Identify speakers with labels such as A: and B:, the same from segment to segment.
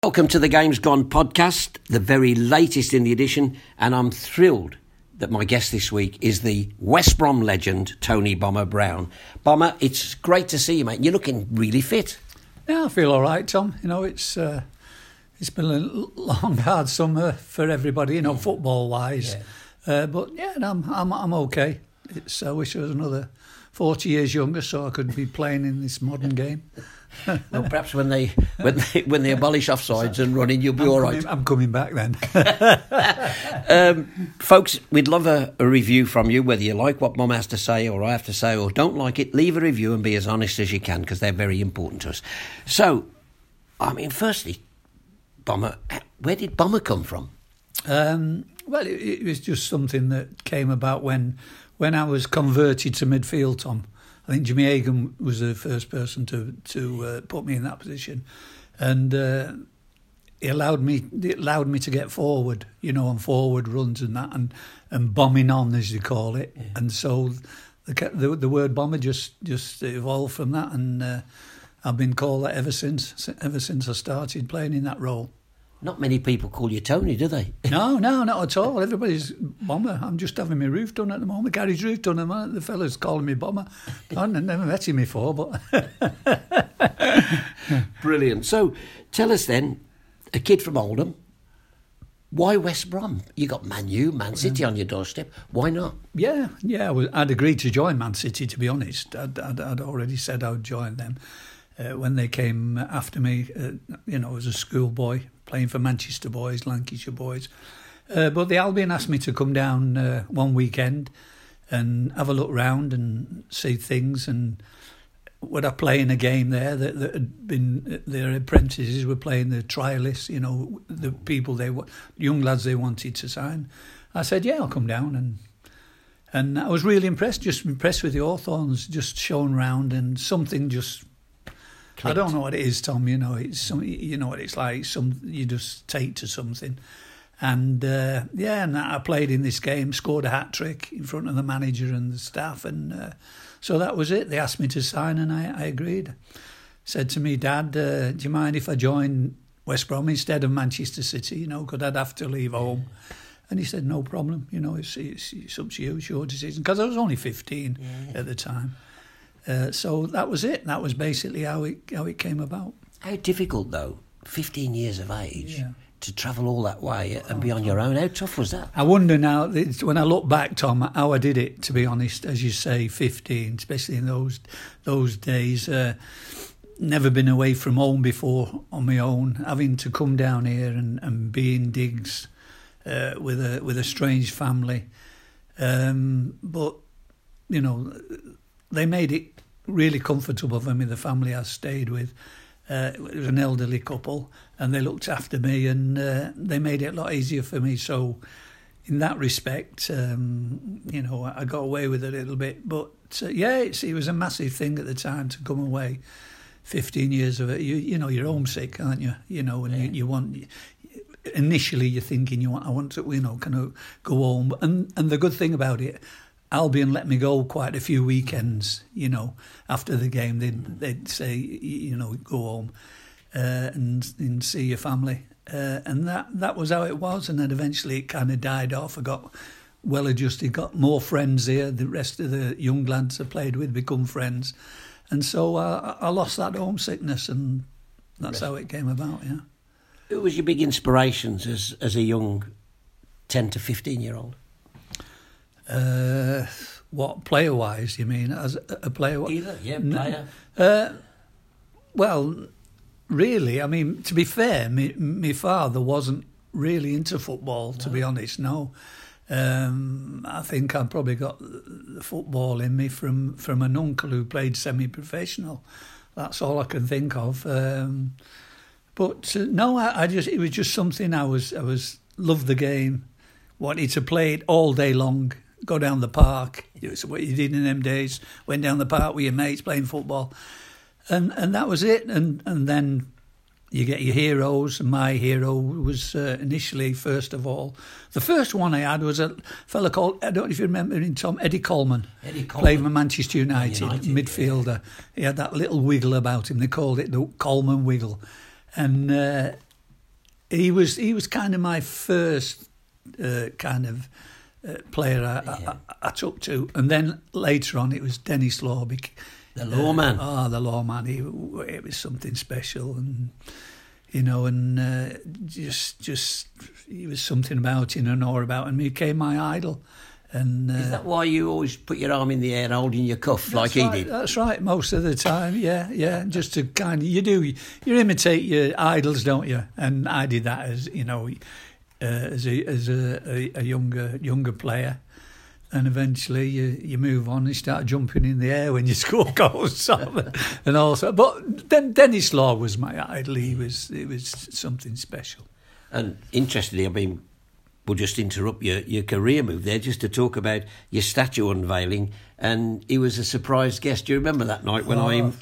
A: Welcome to the Games Gone podcast, the very latest in the edition, and I'm thrilled that my guest this week is the West Brom legend, Tony Bomber Brown. Bomber, it's great to see you, mate. You're looking really fit.
B: Yeah, I feel all right, Tom. You know, it's been a long, hard summer for everybody, you know, football-wise. Yeah. But yeah, I'm okay. I wish I was another 40 years younger so I could be playing in this modern game.
A: Well, perhaps when they abolish offsides and running, you'll be all right.
B: I'm coming back then.
A: Folks, we'd love a review from you, whether you like what Mum has to say or I have to say or don't like it. Leave a review and be as honest as you can because they're very important to us. So, I mean, firstly, Bomber, where did Bomber come from?
B: Well, it was just something that came about when I was converted to midfield, Tom. I think Jimmy Hagan was the first person to put me in that position, and it allowed me to get forward, you know, on forward runs and that, and bombing on as you call it. Yeah. And so the word bomber just evolved from that, and I've been called that ever since I started playing in that role.
A: Not many people call you Tony, do they?
B: No, not at all. Everybody's Bomber. I'm just having my roof done at the moment, garage roof done at the moment. The fella's calling me Bomber. I've never met him before, but...
A: Brilliant. So, tell us then, a kid from Oldham, why West Brom? You got Man U, Man City on your doorstep. Why not?
B: Yeah. I'd agreed to join Man City, to be honest. I'd already said I would join them. When they came after me, you know, as a schoolboy, playing for Manchester boys, Lancashire boys. But the Albion asked me to come down one weekend and have a look round and see things. And would I play in a game there that had been, their apprentices were playing, the trialists, you know, the people young lads they wanted to sign. I said, yeah, I'll come down. And I was really impressed with the Hawthorns, just showing round, and something just... Clicked. I don't know what it is, Tom. You know, it's some. You know what it's like. You just take to something, and and I played in this game, scored a hat trick in front of the manager and the staff, and so that was it. They asked me to sign, and I agreed. Said to me, Dad, do you mind if I join West Brom instead of Manchester City? You know, because I'd have to leave home. And he said, no problem. You know, it's up to you. It's your decision. Because I was only 15 at the time. So that was it. That was basically how it came about.
A: How difficult, though, 15 years of age, to travel all that way and be on your own. How tough was that?
B: I wonder now, when I look back, Tom, how I did it, to be honest, as you say, 15, especially in those days. Never been away from home before on my own, having to come down here and be in digs with a strange family. But, you know... They made it really comfortable for me, the family I stayed with. It was an elderly couple, and they looked after me, and they made it a lot easier for me. So in that respect, you know, I got away with it a little bit. But, it was a massive thing at the time to come away. 15 years of it. You know, you're homesick, aren't you? You know, and you want... Initially, you're thinking, I want to, you know, kind of go home. And the good thing about it... Albion let me go quite a few weekends, you know, after the game. They'd say, you know, go home and see your family. And that was how it was. And then eventually it kind of died off. I got well adjusted, got more friends here. The rest of the young lads I played with become friends. And so I lost that homesickness, and that's how it came about, yeah.
A: Who was your big inspirations as a young 10 to 15-year-old?
B: What, player-wise, you mean? As a player?
A: Either, player.
B: Well, really, I mean, to be fair, my father wasn't really into football, to be honest, no. I think I probably got the football in me from an uncle who played semi-professional. That's all I can think of. But no, it was just something I loved the game, wanted to play it all day long. Go down the park. It's what you did in them days. Went down the park with your mates playing football, and that was it. And then you get your heroes. My hero was initially, first of all, the first one I had was a fella called, I don't know if you remember him, Tom, Eddie Coleman. Played for Manchester United midfielder. Yeah. He had that little wiggle about him. They called it the Coleman wiggle, and he was kind of my first kind of player I took to, and then later on it was Dennis Law.
A: The lawman.
B: The lawman. It was something special, and you know, and just he was something about him and all about, and he became my idol. And
A: is that why you always put your arm in the air holding your cuff like he did?
B: That's right, most of the time, yeah. Just to kind of, you imitate your idols, don't you? And I did that as, you know, as a younger player. And eventually you move on and start jumping in the air when you score goals and also. But then Dennis Law was my idol. It was something special.
A: And interestingly, I mean, we'll just interrupt your career move there just to talk about your statue unveiling. And he was a surprise guest. Do you remember that night when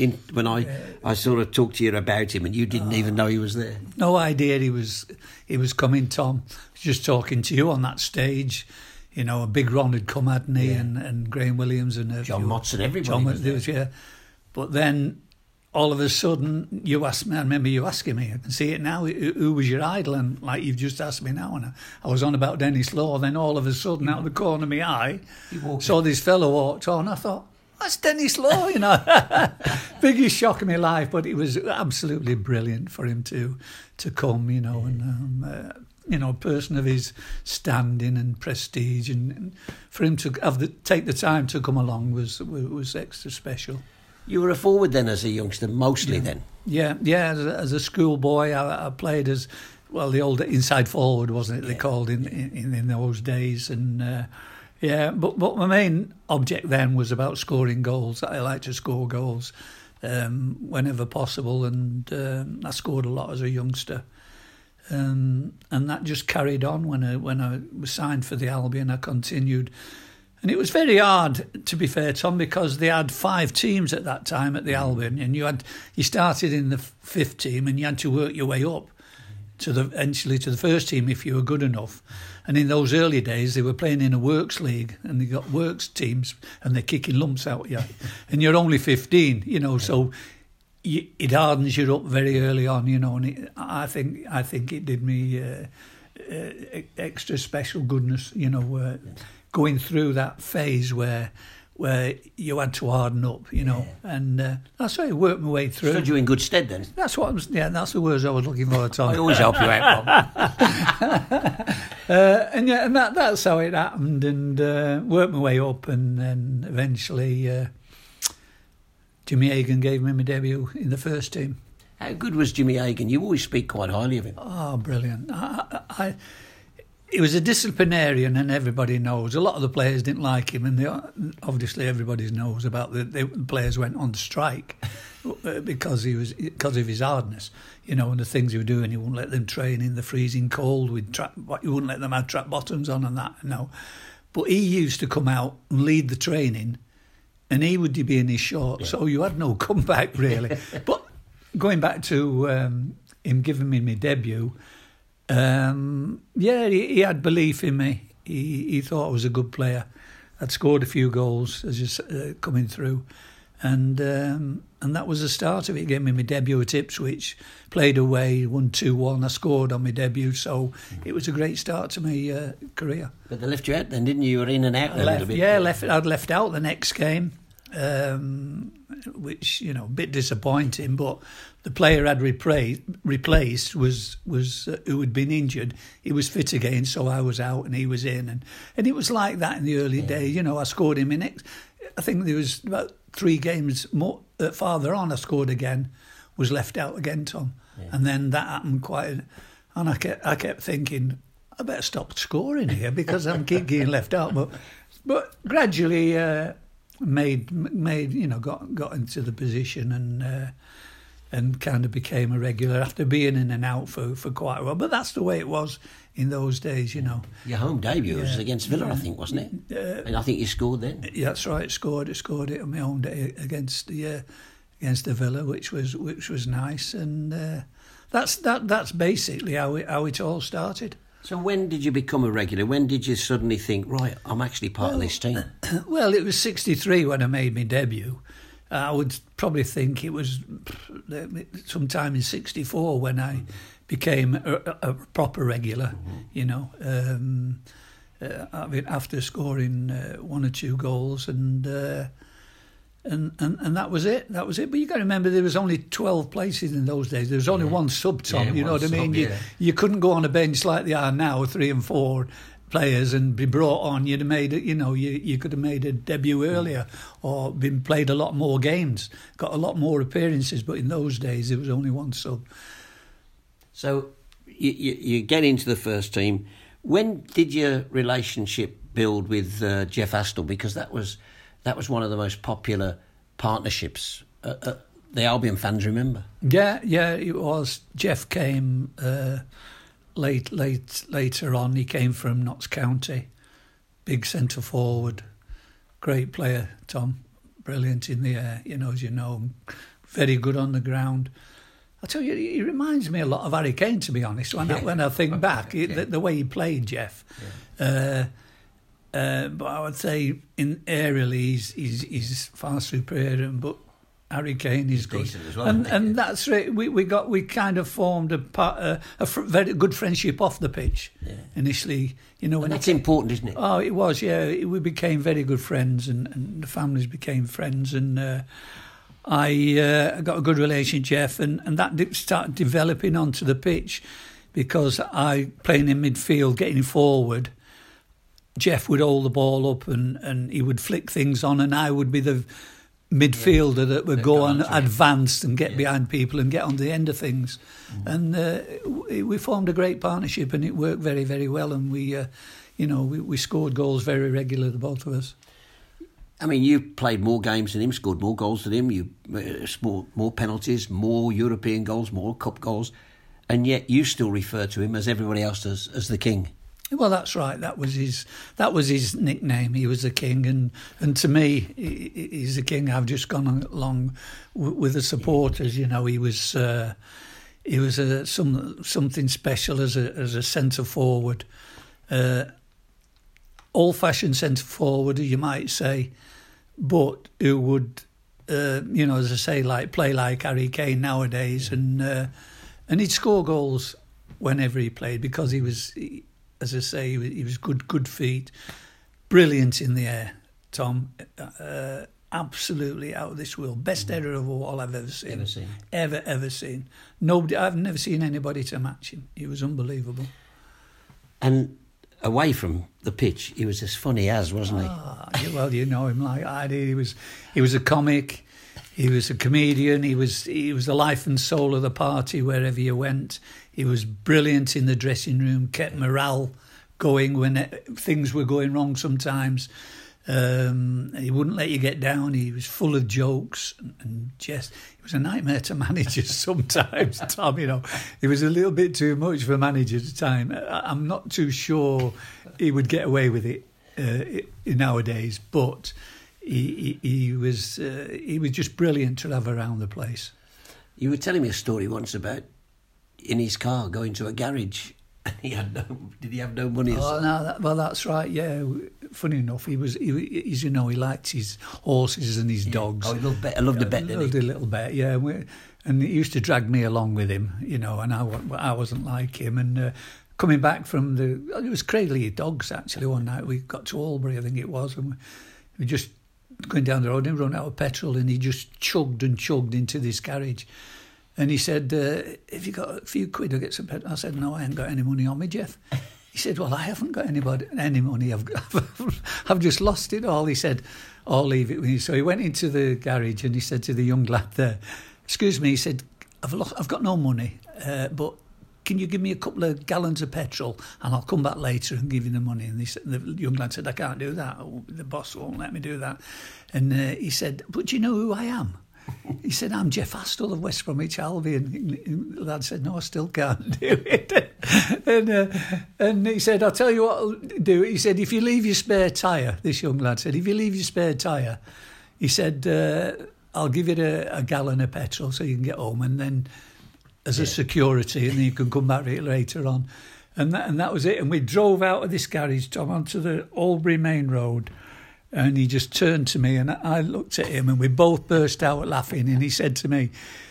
A: I sort of talked to you about him and you didn't even know he was there?
B: No idea he was coming, Tom. I was just talking to you on that stage. You know, a big Ron had come, hadn't he? Yeah. And Graham Williams and
A: John Motson, everybody was there.
B: Yeah. But then all of a sudden, you asked me, I remember you asking me, I can see it now, who was your idol? And like you've just asked me now, and I was on about Dennis Law, then all of a sudden, out of the corner of my eye, saw this fellow walked on, I thought, that's Dennis Law, you know. Biggest shock of my life, but it was absolutely brilliant for him to come, you know, and you know, a person of his standing and prestige, and for him to take the time to come along was extra special.
A: You were a forward then as a youngster, mostly then?
B: Yeah. As a schoolboy, I played as, well, the old inside forward, wasn't it, they called in those days. And but my main object then was about scoring goals. I like to score goals whenever possible, and I scored a lot as a youngster. And that just carried on when I was signed for the Albion. I continued. And it was very hard, to be fair, Tom, because they had 5 teams at that time at the Albion, and you started in the 5th team, and you had to work your way up to eventually to the first team if you were good enough. And in those early days, they were playing in a works league, and they got works teams, and they're kicking lumps out you, and you're only 15, you know. So it hardens you up very early on, you know. And I think it did me extra special goodness, you know. Going through that phase where you had to harden up, you know, and that's how I worked my way through.
A: Stood you in good stead then.
B: That's that's the words I was looking for, Tom.
A: I always help you out, Bob.
B: And that's how it happened, and worked my way up, and then eventually Jimmy Hagan gave me my debut in the first team.
A: How good was Jimmy Hagan? You always speak quite highly of him.
B: Oh, brilliant. He was a disciplinarian, and everybody knows. A lot of the players didn't like him, and obviously everybody knows about the players went on strike because of his hardness, you know, and the things he was doing. He wouldn't let them train in the freezing cold. He wouldn't let them have trap bottoms on and that. No, but he used to come out and lead the training, and he would be in his shorts, so you had no comeback really. But going back to him giving me my debut. He had belief in me. He thought I was a good player. I'd scored a few goals as just coming through, and that was the start of it. He gave me my debut at Ipswich, played away, won 2-1. I scored on my debut, so it was a great start to my career.
A: But they left you out then, didn't you? You were in and out a little bit.
B: Yeah, I'd left out the next game, which, you know, a bit disappointing, but the player I'd replaced was who had been injured. He was fit again, so I was out and he was in, and it was like that in the early days. You know, I scored him in it. I think there was about 3 games more farther on. I scored again, was left out again, Tom, and then that happened quite. And I kept thinking, I better stop scoring here because I'm keep getting left out. But gradually made you know, got into the position and kind of became a regular after being in and out for quite a while. But that's the way it was in those days, you know.
A: Your home debut was against Villa, I think, wasn't it? And I think you scored then.
B: Yeah, that's right. Scored it on my own day against the Villa, which was nice, and that's basically how it all started.
A: So when did you become a regular? When did you suddenly think, right, I'm actually part of this team?
B: Well, it was 1963 when I made my debut. I would probably think it was sometime in 1964 when I became a proper regular, you know. After scoring 1 or 2 goals, and that was it. That was it. But you got to remember, there was only 12 places in those days. There was only one sub, Tom. You know what I mean? You couldn't go on a bench like they are now, 3 and 4 players, and be brought on. You'd have made it. You know, you could have made a debut earlier, or been played a lot more games, got a lot more appearances. But in those days, there was only one sub.
A: So you get into the first team. When did your relationship build with Jeff Astle? Because that was one of the most popular partnerships the Albion fans remember.
B: Yeah, it was. Jeff came later on. He came from Notts County, big centre forward, great player, Tom, brilliant in the air, as you know, very good on the ground. I tell you, he reminds me a lot of Harry Kane, to be honest. When I think back, the way he played, Jeff. Yeah. But I would say aerially he's far superior. But Harry Kane is good,
A: as well,
B: and that's right. We kind of formed a very good friendship off the pitch initially. When
A: that's important, isn't it?
B: Oh, it was. Yeah, we became very good friends, and the families became friends, and. I got a good relation with Jeff, and that started developing onto the pitch, because I, playing in midfield, getting forward, Jeff would hold the ball up and he would flick things on, and I would be the midfielder that would go on advanced and get behind people and get on the end of things. And we formed a great partnership, and it worked very, very well, and we scored goals very regularly, the both of us.
A: I mean, you played more games than him, scored more goals than him, you scored more penalties, more European goals, more cup goals, and yet you still refer to him, as everybody else does, as the King.
B: Well, that's right. That was his nickname. He was the King, and to me, he's the King. I've just gone along with the supporters. He was something special as a centre forward, old-fashioned centre forward, you might say, but who would, as I say, play like Harry Kane nowadays, and he'd score goals whenever he played, because he was, as I say, he was good feet, brilliant in the air, Tom, absolutely out of this world, best error of all I've ever seen. Ever seen. Nobody, I've never seen anybody to match him. He was unbelievable.
A: And away from the pitch, he was as funny as, wasn't he?
B: Well, you know him like I did. He was a comic. He was a comedian. He was the life and soul of the party wherever you went. He was brilliant in the dressing room. Kept morale going when things were going wrong. Sometimes he wouldn't let you get down. He was full of jokes and just. It was a nightmare to manage sometimes, Tom. It was a little bit too much for manager at the time. I'm not too sure he would get away with it nowadays, but he was just brilliant to have around the place.
A: You were telling me a story once about in his car going to a garage. Did he have no money?
B: Oh no! Well, that's right. Yeah. Funny enough, he liked his horses and his dogs.
A: Oh, he loved bet. I loved the bet.
B: Loved a little bet. Yeah. And he used to drag me along with him, and I wasn't like him. And coming back from it was Cradley Dogs actually. One night we got to Albury, I think it was, and we just going down the road and run out of petrol, and he just chugged into this garage. And he said, "Have you got a few quid to get some petrol?" I said, "No, I ain't got any money on me, Jeff." He said, "Well, I haven't got any money. I've just lost it all." He said, "I'll leave it with you." So he went into the garage and he said to the young lad there, "Excuse me," he said, I've got no money, but can you give me a couple of gallons of petrol and I'll come back later and give you the money?" And the young lad said, "I can't do that. The boss won't let me do that." And he said, "But do you know who I am?" He said, "I'm Jeff Astle of West Bromwich Albion." And the lad said, "No, I still can't do it." and he said, "I'll tell you what I'll do." He said, "If you leave your spare tyre," this young lad said, "if you leave your spare tyre," he said, "I'll give you a gallon of petrol so you can get home, and then as a security, and then you can come back later on." And that was it. And we drove out of this garage, Tom, onto the Albury main road. And he just turned to me and I looked at him and we both burst out laughing. And he said to me,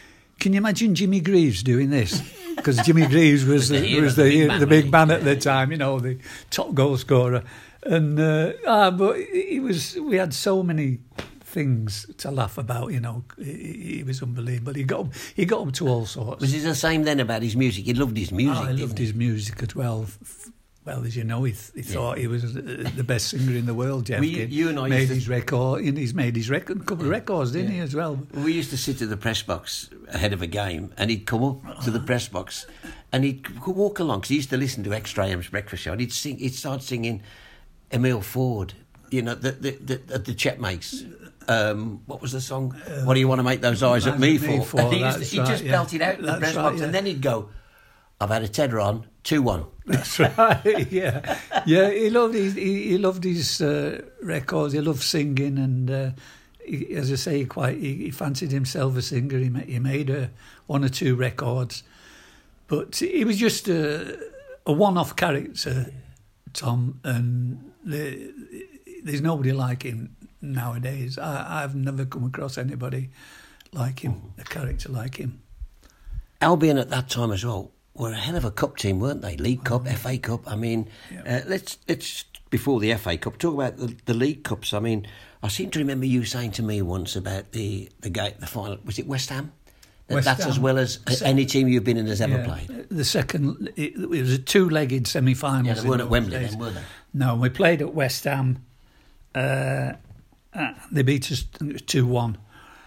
B: can you imagine Jimmy Greaves doing this? Because Jimmy Greaves was the big man at the time, you know, the top goal scorer. And but we had so many things to laugh about, you know. He was unbelievable. He got up to all sorts.
A: Was he the same then about his music? He loved his music.
B: He loved his music as well. Well, as you know, he thought he was the best singer in the world. Jeff
A: you and I
B: made his record. He's made his record, a couple of records, didn't he, as well?
A: We used to sit at the press box ahead of a game, and he'd come up to the press box, and he'd walk along because he used to listen to Extra AM's breakfast show, and he'd start singing Emile Ford, you know, the Chet Makes. What was the song? What do you want to make those eyes at me for? And he just belted out in the press box, and then he'd go, I've had a Tedder on, 2-1.
B: That's right. Yeah. He loved his records. He loved singing, and as I say, he fancied himself a singer. He made one or two records, but he was just a one-off character, Tom. And there's nobody like him nowadays. I've never come across anybody like him, a character like him.
A: Albion at that time as well were a hell of a cup team, weren't they? League Cup, FA Cup. I mean, let's before the FA Cup talk about the League Cups. I mean, I seem to remember you saying to me once about the final. Was it West Ham? That's Ham. As well as any team you've been in has ever played.
B: The second, it was a two-legged semi-final.
A: Yeah, they weren't at Wembley then, were they?
B: No, we played at West Ham. They beat us 2-1.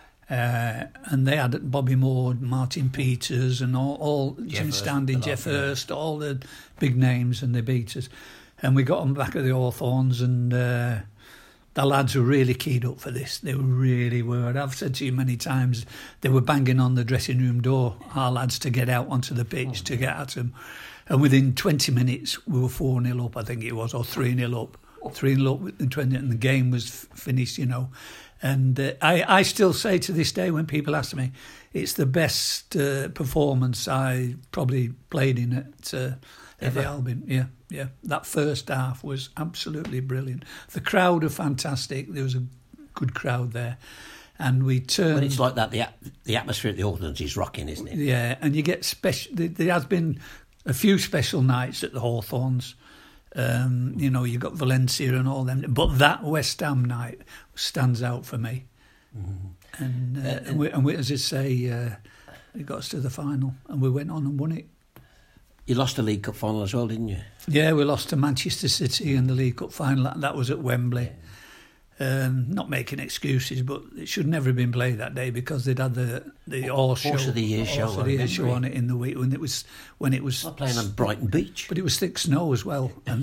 B: And they had Bobby Moore, Martin Peters, and all Jim Standing, Jeff Hurst, all the big names, and they beat us. And we got them back at the Hawthorns, and the lads were really keyed up for this. They really were. I've said to you many times, they were banging on the dressing room door, our lads, to get out onto the pitch, to get at them. And within 20 minutes, we were 4-0 up, I think it was, or 3-0 up. 3-0 up within 20, and the game was finished, you know. And I still say to this day, when people ask me, it's the best performance I probably played in at the Albion. Yeah. That first half was absolutely brilliant. The crowd are fantastic. There was a good crowd there. And we turned...
A: When it's like that, the atmosphere at the Hawthorns is rocking, isn't it?
B: Yeah, and you get special... There has been a few special nights at the Hawthorns. You know, you got Valencia and all them, but that West Ham night stands out for me. Mm-hmm. And we, as I say, it got us to the final, and we went on and won it.
A: You lost the League Cup final as well, didn't you?
B: Yeah, we lost to Manchester City in the League Cup final. That was at Wembley. Not making excuses, but it should never have been played that day because they'd had the Horse
A: of the Year show
B: on it in the week when it was
A: playing on Brighton Beach.
B: But it was thick snow as well, and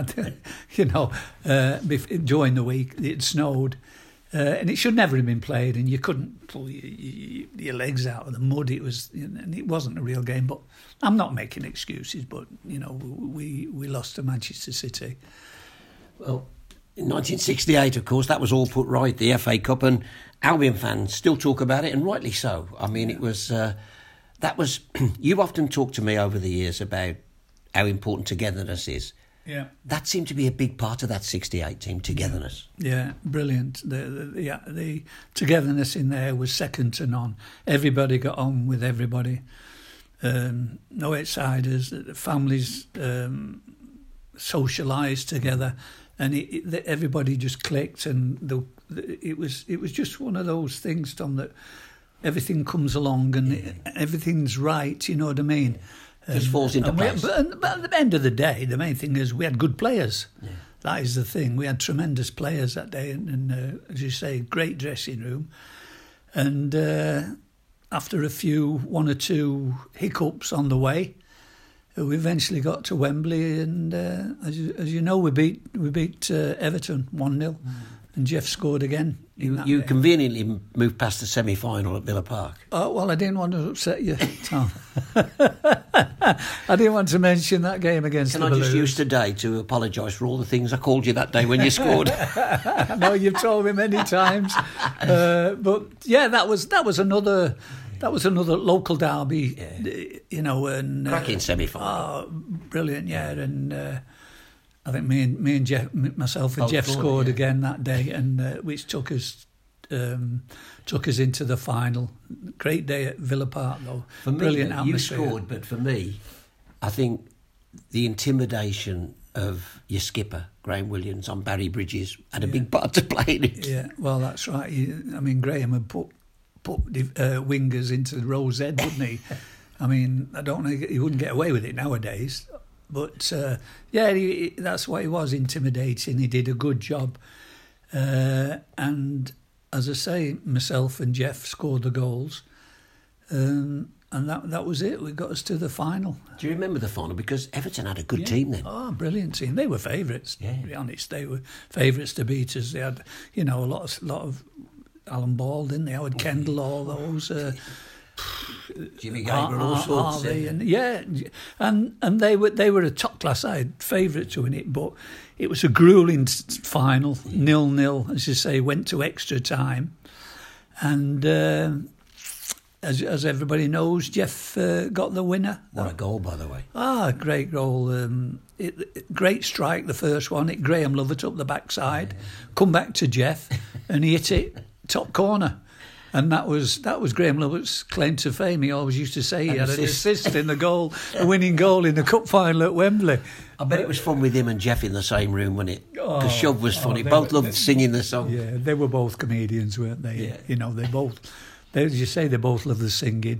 B: during the week it snowed, and it should never have been played, and you couldn't pull your legs out of the mud. It was, and it wasn't a real game. But I'm not making excuses, but you know we lost to Manchester City.
A: Well. In 1968, of course, that was all put right, the FA Cup, and Albion fans still talk about it, and rightly so. I mean, it was... that was... You've often talked to me over the years about how important togetherness is.
B: Yeah.
A: That seemed to be a big part of that 68 team, togetherness.
B: Yeah, brilliant. The togetherness in there was second to none. Everybody got on with everybody. No outsiders. The families socialised together. And everybody just clicked, and it was just one of those things, Tom, that everything comes along and everything's right. You know what I mean?
A: Just falls into place.
B: But at the end of the day, the main thing is we had good players. Yeah. That is the thing. We had tremendous players that day, and as you say, great dressing room. And after one or two hiccups on the way, we eventually got to Wembley, and as you know, we beat Everton 1-0, and Jeff scored again.
A: You conveniently moved past the semi-final at Villa Park.
B: Oh well, I didn't want to upset you, Tom. I didn't want to mention that game against the Blues.
A: Can I just use today to apologise for all the things I called you that day when you scored?
B: I know you've told me many times, but yeah, that was another. That was another local derby, you know, and
A: cracking semi-final.
B: Oh, brilliant, yeah, and I think me and Jeff, myself and Jeff scored again that day, and which took us took us into the final. Great day at Villa Park, though.
A: For me,
B: brilliant
A: you
B: atmosphere.
A: scored, but for me, I think the intimidation of your skipper, Graham Williams, on Barry Bridges had a big part to play in it.
B: Yeah, well, that's right. Graham had put wingers into Rose Ed, wouldn't he? I mean, I don't know, he wouldn't get away with it nowadays. But, that's what he was, intimidating. He did a good job. And, as I say, myself and Jeff scored the goals. And that was it. We got us to the final.
A: Do you remember the final? Because Everton had a good team then.
B: Oh, brilliant team. They were favourites, to be honest. They were favourites to beat us. They had, a lot of Alan Ball, didn't they? Howard Kendall, all those...
A: Jimmy Gabriel, all sorts.
B: And they were a top class side, favourite to win it, but it was a gruelling final, 0-0, as you say, went to extra time, and as everybody knows, Jeff got the winner.
A: What a goal, by the way!
B: Great goal! Great strike, the first one. Graham Lovett up the backside, come back to Jeff, and he hit it top corner. And that was Graham Lovett's claim to fame. He always used to say he had an assist in the goal, a winning goal in the cup final at Wembley.
A: I bet it was fun with him and Jeff in the same room, wasn't it? Because Shove was funny. Both loved singing the song.
B: Yeah, they were both comedians, weren't they? Yeah. They both, as you say, they both loved the singing.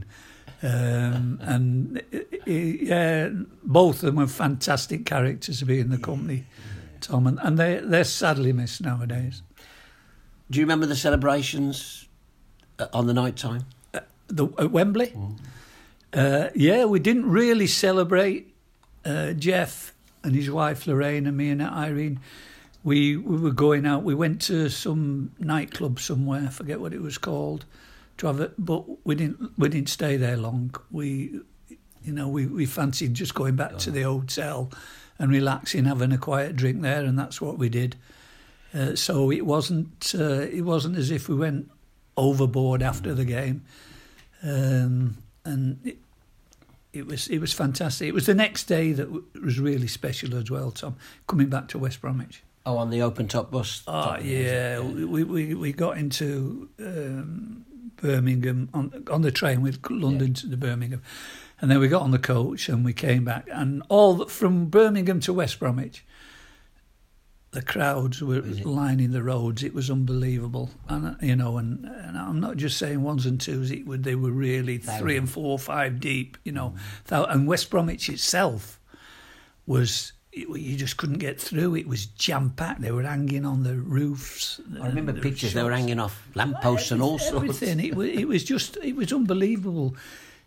B: Both of them were fantastic characters to be in the company, Tom. And they're sadly missed nowadays.
A: Do you remember the celebrations on the night time?
B: At Wembley? We didn't really celebrate. Jeff and his wife Lorraine and me and Irene, we were going out. We went to some nightclub somewhere, I forget what it was called, to have it, but we didn't stay there long. We fancied just going back to the hotel and relaxing, having a quiet drink there, and that's what we did. So it wasn't as if we went overboard after the game, and it was fantastic. It was the next day that was really special as well, Tom, coming back to West Bromwich.
A: Oh, on the open top bus?
B: We got into Birmingham on the train with London to Birmingham, and then we got on the coach and we came back, and from Birmingham to West Bromwich, the crowds were lining the roads. It was unbelievable, and and I'm not just saying ones and twos. They were really 3 and 4, 5 deep. And West Bromwich itself was. You just couldn't get through. It was jam packed. They were hanging on the roofs.
A: I remember pictures. They were hanging off lampposts and all sorts.
B: Everything. It was unbelievable.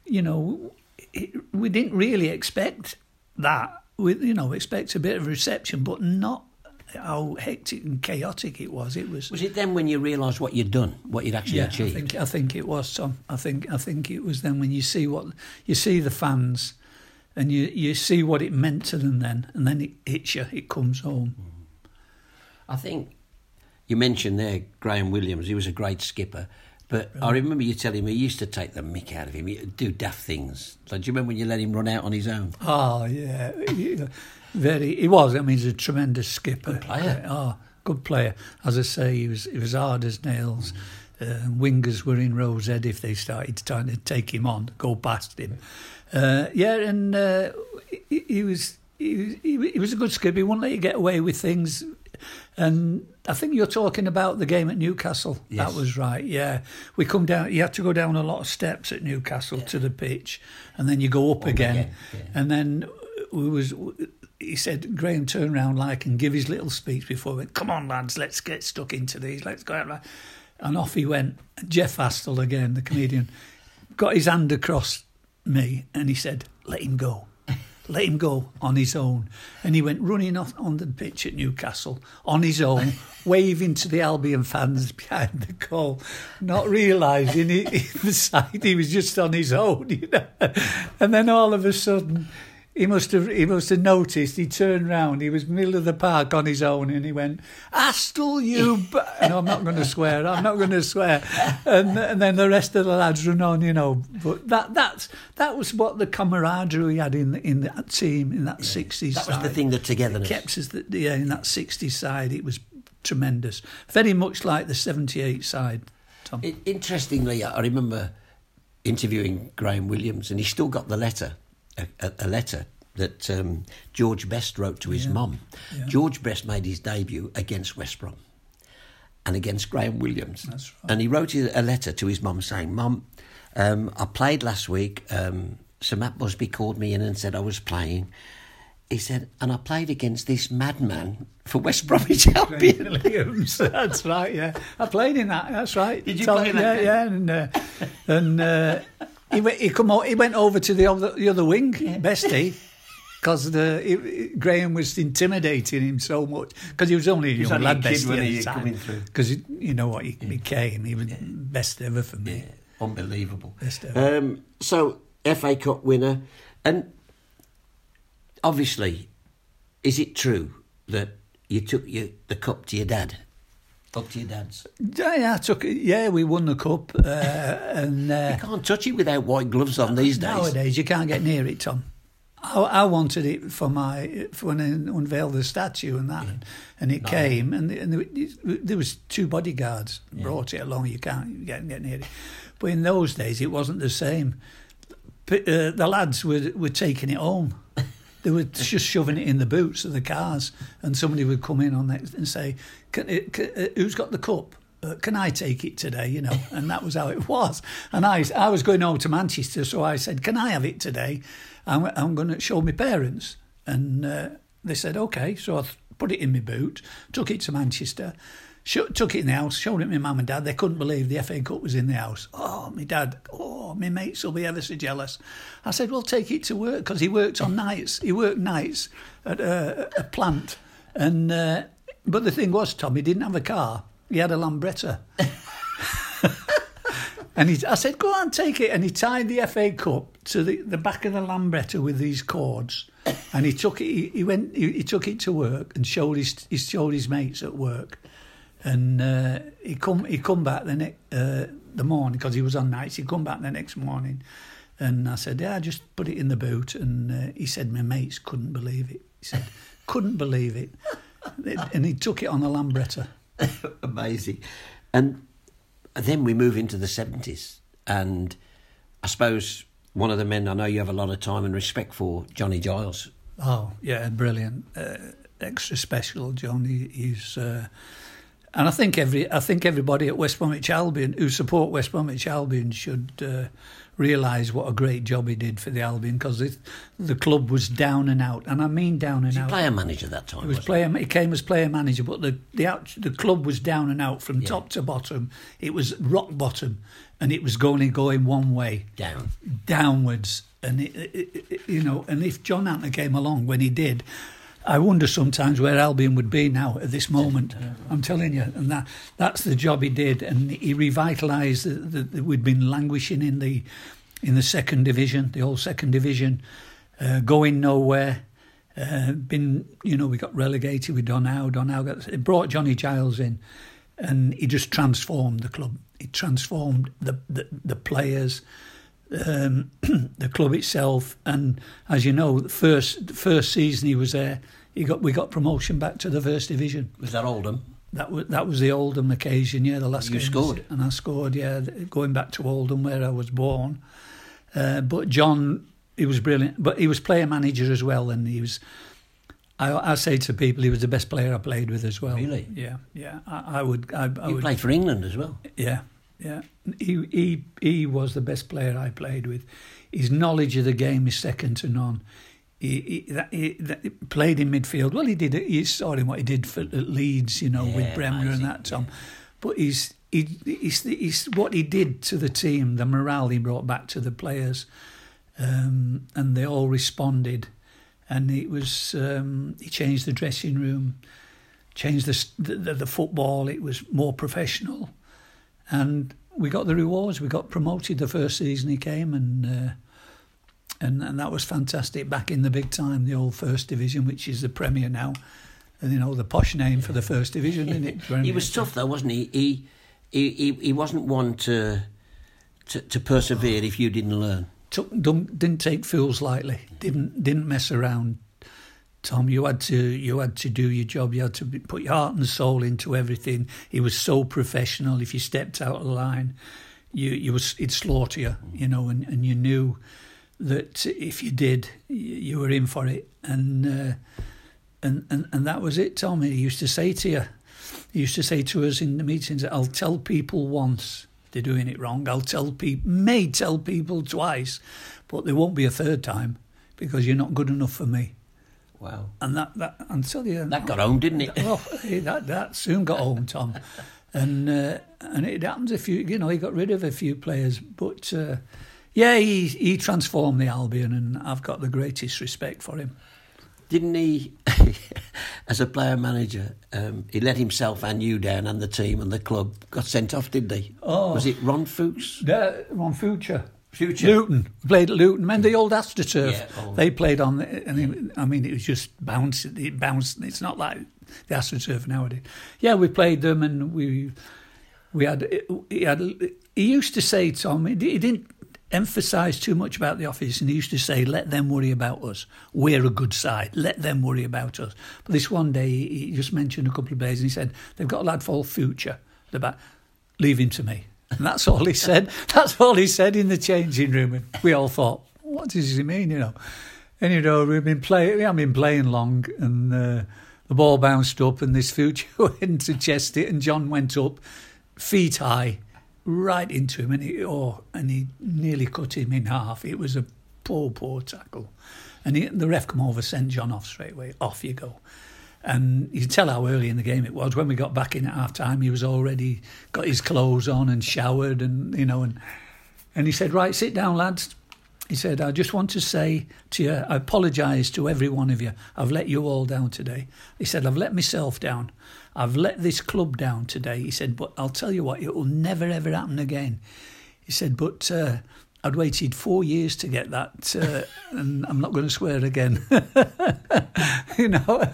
B: We didn't really expect that. We expect a bit of reception, but not how hectic and chaotic it was. Was
A: it then when you realised what you'd done, what you'd actually achieved?
B: I think it was, Tom. I think it was then when you see the fans, and you see what it meant to them then, and then it hits you. It comes home.
A: I think you mentioned there Graham Williams. He was a great skipper. But I remember you telling me you used to take the mick out of him. He'd do daft things. So do you remember when you let him run out on his own?
B: Oh, yeah. He was. I mean, he's a tremendous skipper.
A: Good player.
B: Good player. As I say, he was hard as nails. Wingers were in Rose Ed if they started trying to take him on, go past him. He was a good skipper. He wouldn't let you get away with things. And I think you're talking about the game at Newcastle. Yes. That was right, yeah. We come down, you had to go down a lot of steps at Newcastle to the pitch, and then you go up again. Yeah. And then he said, Graham turned round and give his little speech before we went, come on lads, let's get stuck into these, let's go out. And off he went. Jeff Astle again, the comedian, got his hand across me and he said, let him go. Let him go on his own. And he went running off on the pitch at Newcastle on his own, waving to the Albion fans behind the goal, not realising the side he was just on his own, And then all of a sudden, he must have noticed. He turned round. He was middle of the park on his own, and he went, "Astle, you!" No, I'm not going to swear. And then the rest of the lads run on, But that was what the camaraderie we had in that team in that 60s.
A: That was the thing, the togetherness.
B: It kept us in that 60s side. It was tremendous. Very much like the 78 side, Tom.
A: Interestingly, I remember interviewing Graham Williams, and he still got the letter, a letter that George Best wrote to his mum. Yeah. George Best made his debut against West Brom and against Graham Williams.
B: That's right.
A: And he wrote a letter to his mum saying, "Mum, I played last week. Sir Matt Busby called me in and said I was playing." He said, "And I played against this madman for West Bromwich Albion."
B: Williams, that's right, yeah. I played in that, that's right.
A: Did you play in that?
B: Yeah, and he went over to the other wing, Bestie, because Graham was intimidating him so much, because he was only a young lad, Bestie,
A: when
B: at
A: he
B: the time.
A: coming through.
B: Because you know what he became, he was best ever for me.
A: Yeah, unbelievable.
B: Best ever.
A: So, FA Cup winner, and obviously, is it true that you took the cup to your dad? Up to your dad's?
B: Yeah, I took it. Yeah, we won the cup. And
A: you can't touch it without white gloves on these days.
B: Nowadays, you can't get near it, Tom. I wanted it for when I unveiled the statue and that, and it came, and there was 2 bodyguards brought it along. You can't get near it. But in those days, it wasn't the same. The lads were taking it home. They were just shoving it in the boots of the cars, and somebody would come in on that and say, "Who's got the cup? Can I take it today?" You know, and that was how it was. And I was going home to Manchester, so I said, "Can I have it today? I'm going to show my parents." And they said, "Okay." So I put it in my boot, took it to Manchester. Took it in the house, showed it to my mum and dad. They couldn't believe the FA Cup was in the house. Oh, my dad, my mates will be ever so jealous. I said, "Well, take it to work," because he worked on nights. He worked nights at a plant. And but the thing was, Tom, he didn't have a car. He had a Lambretta. And I said, "Go on, take it." And he tied the FA Cup to the back of the Lambretta with these cords. And he took it. He took it to work and showed his mates at work. And he come back the morning, because he was on nights. He come back the next morning, and I said, "Yeah, I just put it in the boot." And he said, "My mates couldn't believe it." He said, "Couldn't believe it," and he took it on the Lambretta.
A: Amazing. And then we move into the 70s, and I suppose one of the men I know you have a lot of time and respect for, Johnny Giles.
B: Oh yeah, brilliant, extra special, Johnny. He's. And I think everybody at West Bromwich Albion who support West Bromwich Albion should realise what a great job he did for the Albion, because the club was down and out, and I mean down and out.
A: Was he player manager that time?
B: He came as player manager, but the club was down and out from top to bottom. It was rock bottom, and it was going one way, downwards. And and if John Antler came along when he did, I wonder sometimes where Albion would be now at this moment. I'm telling you, and that's the job he did, and he revitalised. We'd been languishing in the second division, the old second division, going nowhere. We got relegated with Donau. It brought Johnny Giles in, and he just transformed the club. He transformed the players. The club itself, and as you know, the first season he was there, we got promotion back to the first division.
A: Was that Oldham?
B: That was the Oldham occasion, yeah. The last
A: you
B: game
A: scored,
B: and I scored, yeah, going back to Oldham where I was born. But John, he was brilliant, but he was player manager as well, and he was. I say to people, he was the best player I played with as well.
A: Really?
B: Yeah. I would.
A: You played for England as well.
B: Yeah. Yeah, he was the best player I played with. His knowledge of the game is second to none. He played in midfield. Well, he did. You saw him what he did for Leeds, with Bremner and that, Tom. But he's what he did to the team, the morale he brought back to the players, and they all responded. And it was he changed the dressing room, changed the football. It was more professional. And we got the rewards. We got promoted the first season he came, and that was fantastic. Back in the big time, the old First Division, which is the Premier now, and the posh name for the First Division, isn't it?
A: He was tough though, wasn't he? He wasn't one to persevere if you didn't learn.
B: Didn't take fools lightly. Didn't mess around. Tom, you had to do your job. You had to put your heart and soul into everything. He was so professional. If you stepped out of the line, he'd slaughter you, and you knew that if you did, you were in for it. And that was it, Tom. He used to say to us in the meetings, I'll tell people once they're doing it wrong. May tell people twice, but there won't be a third time because you're not good enough for me.
A: Wow.
B: And that until you...
A: That got home, didn't it?
B: Well, that soon got home, Tom. And it happens a few... he got rid of a few players. But, he transformed the Albion, and I've got the greatest respect for him.
A: Didn't he, as a player-manager, he let himself and you down and the team and the club got sent off, didn't he? Oh. Was it Ron Fuchs?
B: Ron Future.
A: Future.
B: Luton. We played at Luton. Remember the old AstroTurf?
A: Yeah,
B: they played on... it was just bouncing. It bounced. It's not like the AstroTurf nowadays. Yeah, we played them, and we had... He used to say, Tom, he didn't emphasise too much about the office, and he used to say, let them worry about us. We're a good side. Let them worry about us. But this one day, he just mentioned a couple of days, and he said, they've got a lad called Future. Leave him to me. And that's all he said. That's all he said in the changing room. And we all thought, what does he mean, And, we haven't been playing long, and the ball bounced up, and this Future went to chest it, and John went up, feet high, right into him, and he nearly cut him in half. It was a poor tackle. And the ref come over, sent John off straight away. Off you go. And you can tell how early in the game it was. When we got back in at half-time, he was already got his clothes on and showered, and he said, right, sit down, lads. He said, I just want to say to you, I apologise to every one of you. I've let you all down today. He said, I've let myself down. I've let this club down today. He said, but I'll tell you what, it will never, ever happen again. He said, but I'd waited 4 years to get that, and I'm not going to swear again. And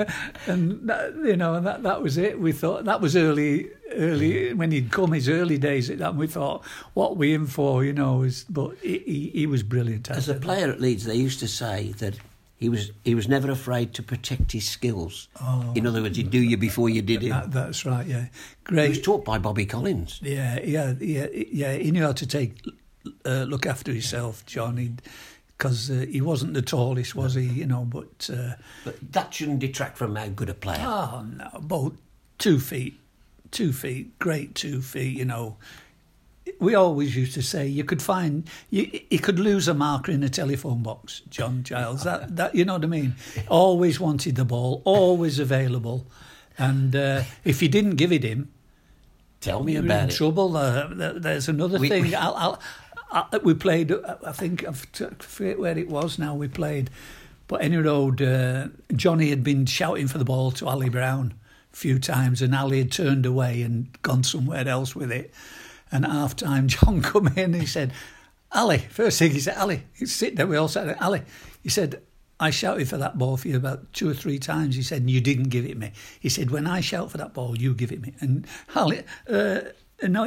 B: that was it. We thought that was early when he'd come, his early days at that, and we thought, what we in for, but he was brilliant.
A: As a player at Leeds, they used to say that he was never afraid to protect his skills. Oh, in other words, he'd do you before you did him.
B: That's right, yeah. Great.
A: He was taught by Bobby Collins.
B: Yeah. He knew how to look after himself, John, because he wasn't the tallest, was he? But
A: that shouldn't detract from how good a player.
B: Oh no, both 2 feet, great 2 feet. We always used to say you could lose a marker in a telephone box, John Giles. That you know what I mean. Always wanted the ball, always available, and if you didn't give it him,
A: tell me about it.
B: Trouble. There's another thing. We played. I think I forget where it was now. We played, but any road. Johnny had been shouting for the ball to Ali Brown a few times, and Ali had turned away and gone somewhere else with it. And at half time, John come in and he said, Ali, first thing he said, Ali, sit there. We all said, Ali. He said, I shouted for that ball for you about 2 or 3 times. He said, and you didn't give it me. He said, when I shout for that ball, you give it me. And Ali, no,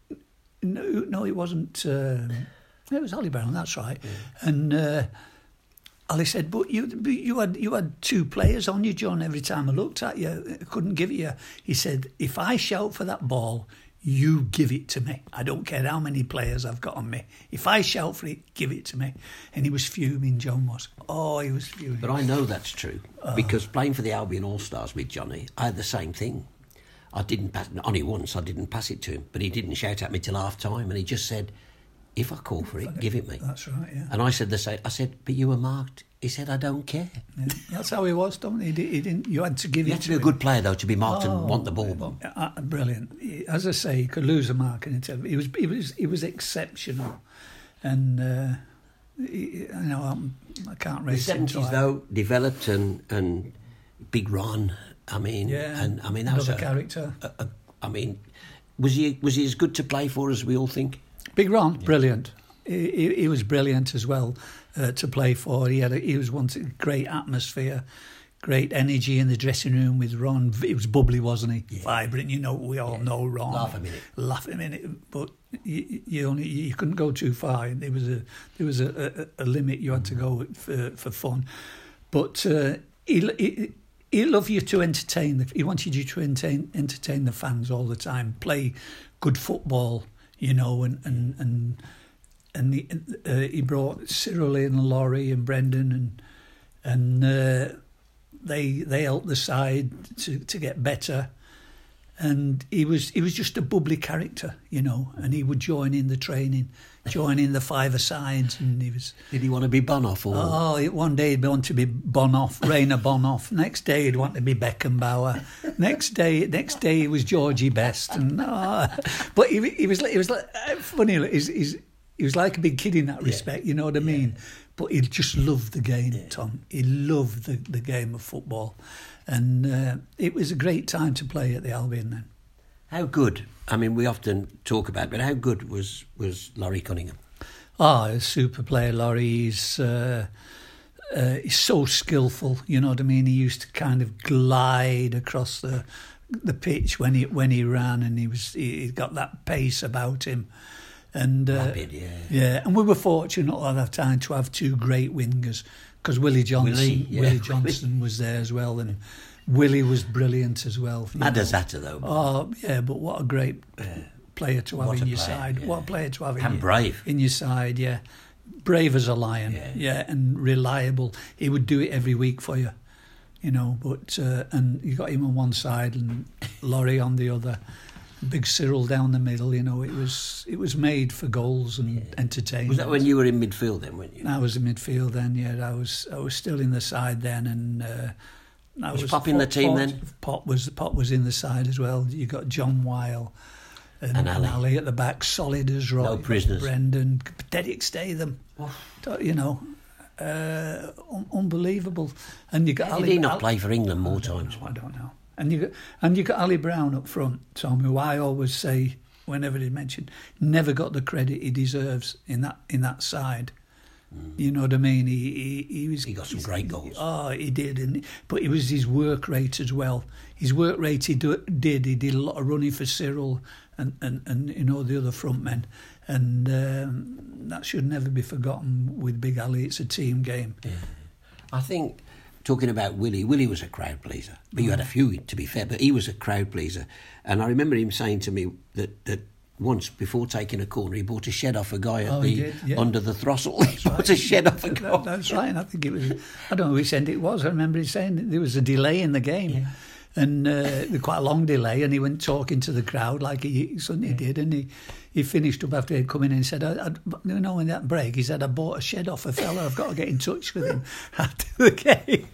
B: it wasn't. It was Ali Brown, that's right. Yeah. And Ali said, but you had 2 players on you, John, every time I looked at you. I couldn't give it you. He said, if I shout for that ball, you give it to me. I don't care how many players I've got on me. If I shout for it, give it to me. And he was fuming, John was. Oh, he was fuming.
A: But I know that's true, because playing for the Albion All-Stars with Johnny, I had the same thing. I didn't pass, only once I didn't pass it to him, but he didn't shout at me till half-time, and he just said, if I call for it, give it me.
B: That's right, yeah.
A: And I said the same. I said, but you were marked. He said, I don't care.
B: Yeah, that's how he was, Tom. He didn't. You had to give it to him.
A: You had to be a good player, though, to be marked and want the ball back.
B: Brilliant. As I say, he could lose a mark in it. He was exceptional. And, I can't race
A: the 70s, though, developed and Big Ron, that was
B: a character.
A: Was he as good to play for as we all think?
B: Big Ron, yeah. Brilliant. He was brilliant as well to play for. He was wanting great atmosphere, great energy in the dressing room with Ron. It was bubbly, wasn't he? Yeah. Vibrant. We all know Ron. Laugh a minute. But you couldn't go too far. There was a limit you had to go for fun. But he loved you to entertain. He wanted you to entertain the fans all the time, play good football, you know, and he brought Cyril in, and Laurie and Brendan, and they helped the side to get better. And he was just a bubbly character, you know, and he would join in the training, join in the five-a-sides, and he was...
A: Did he want to be Bonoff? Or?
B: One day he'd want to be Bonoff, Rainer Bonoff. Next day he'd want to be Beckenbauer. Next day he was Georgie Best. And but he was like funny. He was like a big kid in that respect, you know what I mean? But he just loved the game, Tom. He loved the game of football. And it was a great time to play at the Albion then.
A: How good? I mean, we often talk about it, but how good was Laurie Cunningham?
B: A super player, Laurie. He's so skillful, you know what I mean? He used to kind of glide across the pitch when he ran, and he got that pace about him. And
A: rapid,
B: and we were fortunate at that time to have two great wingers, because Willie Johnson was there as well, and Willie was brilliant as well.
A: Mad as that, though.
B: Oh yeah, but what a great player to have in your side. Yeah. What a player to have in your side. Yeah, brave as a lion. Yeah, and reliable. He would do it every week for you, you know. But and you got him on one side and Laurie on the other. Big Cyril down the middle, you know. It was made for goals and entertainment.
A: Was that when you were in midfield then, weren't you?
B: I was in midfield then, yeah. I was still in the side then, and
A: was Pop in the team then?
B: Pop was in the side as well. You got John Weil and Ali at the back, solid as rock.
A: No prisoners.
B: Brendan, Derek Statham, you know. Unbelievable. And you got
A: Ali. Did he not play for England more times?
B: I don't know. And you got Ali Brown up front, Tom, who I always say, whenever he mentioned, never got the credit he deserves in that side. You know what I mean? He got
A: some great goals.
B: Oh, he did, but it was his work rate as well. His work rate he did a lot of running for Cyril and you know the other front men, and that should never be forgotten with Big Ali. It's a team game.
A: Yeah. I think. Talking about Willie was a crowd pleaser. But you had a few, to be fair, but he was a crowd pleaser. And I remember him saying to me that once, before taking a corner, he bought a shed off a guy under the throstle. He bought a shed off a guy.
B: That's right. And I think it was, I don't know which end it was. I remember him saying that there was a delay in the game. Yeah. And quite a long delay, and he went talking to the crowd like he suddenly did, and he finished up after he'd come in and said, you know, in that break, he said, I bought a shed off a fella, I've got to get in touch with him after the game.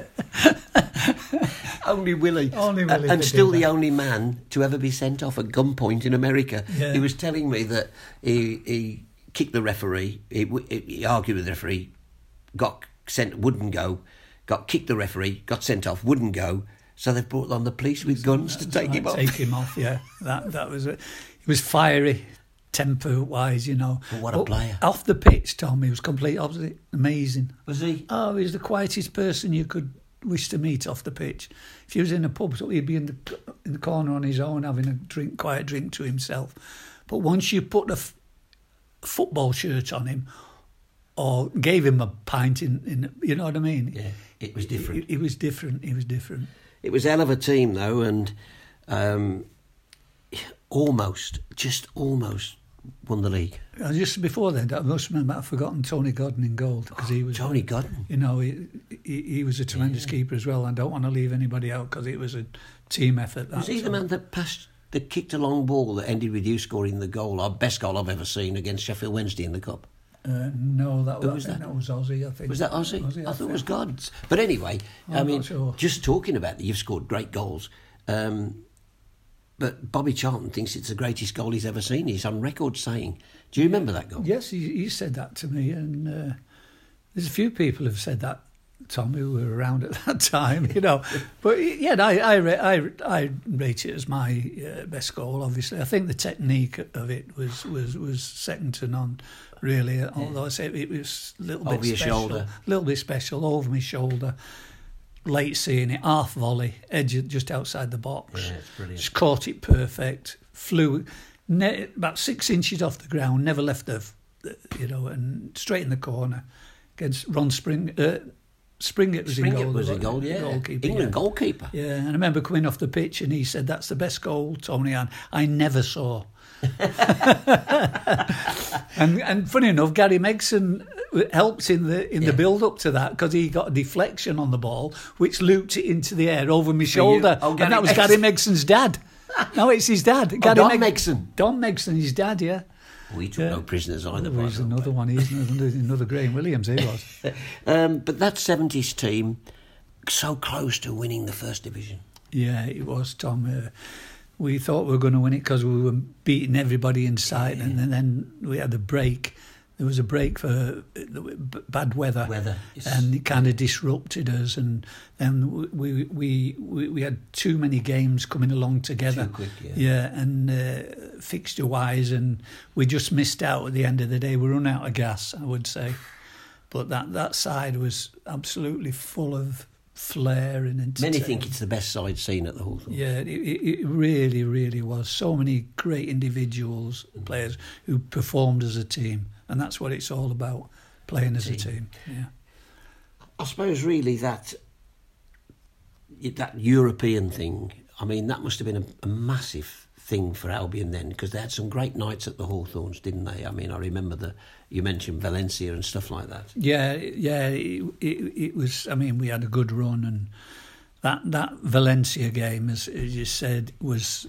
A: Only Willie. And still the only man to ever be sent off at gunpoint in America. Yeah. He was telling me that he kicked the referee, he argued with the referee, got sent, wouldn't go, got kicked the referee, got sent off, wouldn't go. So they've brought on the police with guns to take him off.
B: Take him off, yeah. That was it. He was fiery, temper-wise, you know.
A: But what a player.
B: Off the pitch, Tom, he was complete opposite. Amazing.
A: Was he?
B: Oh, he was the quietest person you could wish to meet off the pitch. If he was in a pub, so he'd be in the corner on his own having a quiet drink to himself. But once you put a football shirt on him or gave him a pint in you know what I mean?
A: Yeah, it was different.
B: It was different.
A: It was a hell of a team, though, and almost won the league.
B: Just before then, I must remember I've forgotten Tony Godden in goal, because he was
A: Tony Godden.
B: You know, he was a tremendous keeper as well. I don't want to leave anybody out because it was a team effort.
A: Was he the man that kicked a long ball that ended with you scoring the goal? Our best goal I've ever seen against Sheffield Wednesday in the cup.
B: No, that was Ozzy, I think.
A: Was that Ozzy? I thought it was God's. But anyway, just talking about that, you've scored great goals. But Bobby Charlton thinks it's the greatest goal he's ever seen. He's on record saying. Do you remember that goal?
B: Yes, he said that to me, and there's a few people who've said that, Tom, who were around at that time, you know. But yeah, I rate it as my best goal. Obviously, I think the technique of it was second to none, really. Although I say it was a little bit special, shoulder, a little bit special over my shoulder. Late seeing it, half volley, edge just outside the box.
A: Yeah, it's brilliant.
B: Just caught it perfect. Flew about 6 inches off the ground. Never left and straight in the corner against Ron Springett was in goal.
A: Was in goal, yeah.
B: Goalkeeper,
A: England goalkeeper.
B: Yeah, and I remember coming off the pitch and he said, "That's the best goal, Tony, and I never saw." and funny enough, Gary Megson helped in the build up to that because he got a deflection on the ball which looped it into the air over my shoulder, and that was Gary Megson's dad. No, it's his dad, Gary
A: Megson.
B: Don Megson, his dad, yeah.
A: We took no prisoners either.
B: He's another one. He's another Graham Williams. He was.
A: But that 70s team, so close to winning the First Division.
B: Yeah, it was, Tom. We thought we were going to win it because we were beating everybody in sight, and then we had a break. There was a break for bad weather,
A: yes.
B: And it kind of disrupted us. And then we had too many games coming along together.
A: Too quick,
B: and fixture-wise, and we just missed out at the end of the day. We run out of gas, I would say. But that side was absolutely full of flair and entertainment.
A: Many think it's the best side seen at the Hawthorns.
B: Yeah, it really, really was. So many great individuals and players who performed as a team. And that's what it's all about, playing as a team. Yeah.
A: I suppose really that European thing, I mean, that must have been a massive thing for Albion then, because they had some great nights at the Hawthorns, didn't they? I mean, I remember you mentioned Valencia and stuff like that.
B: Yeah, it was. I mean, we had a good run, and that Valencia game, as you said, was.